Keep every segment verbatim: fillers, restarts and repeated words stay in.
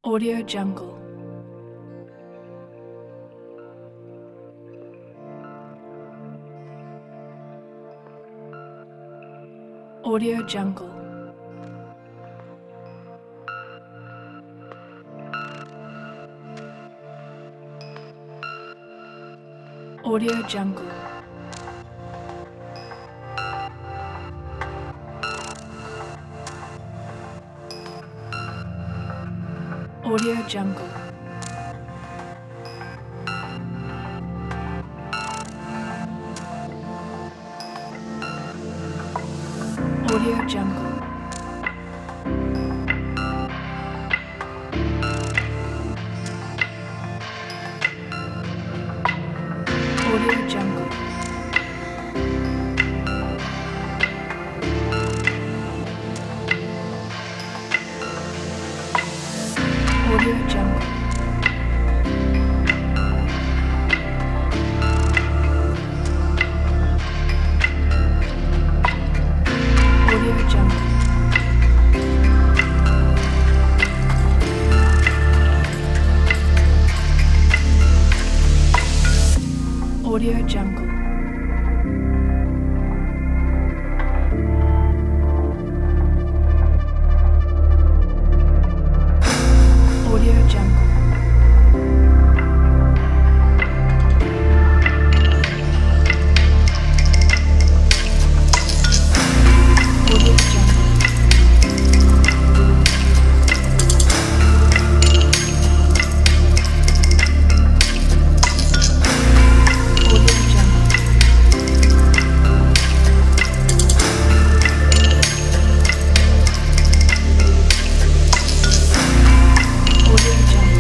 Audio Jungle. Audio Jungle. Audio Jungle. Audio Jungle. Audio Jungle. Audio Jungle. Audio Jungle. Audio Jungle. Audio Jungle. Audio Jungle. Audio Jungle. Audio Jungle. Audio Jungle.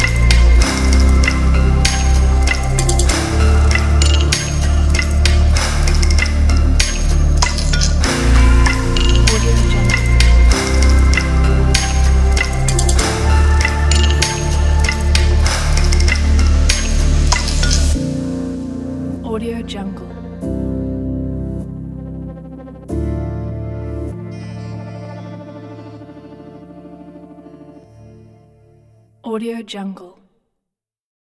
Audio Jungle. Audio Jungle. Audio Jungle.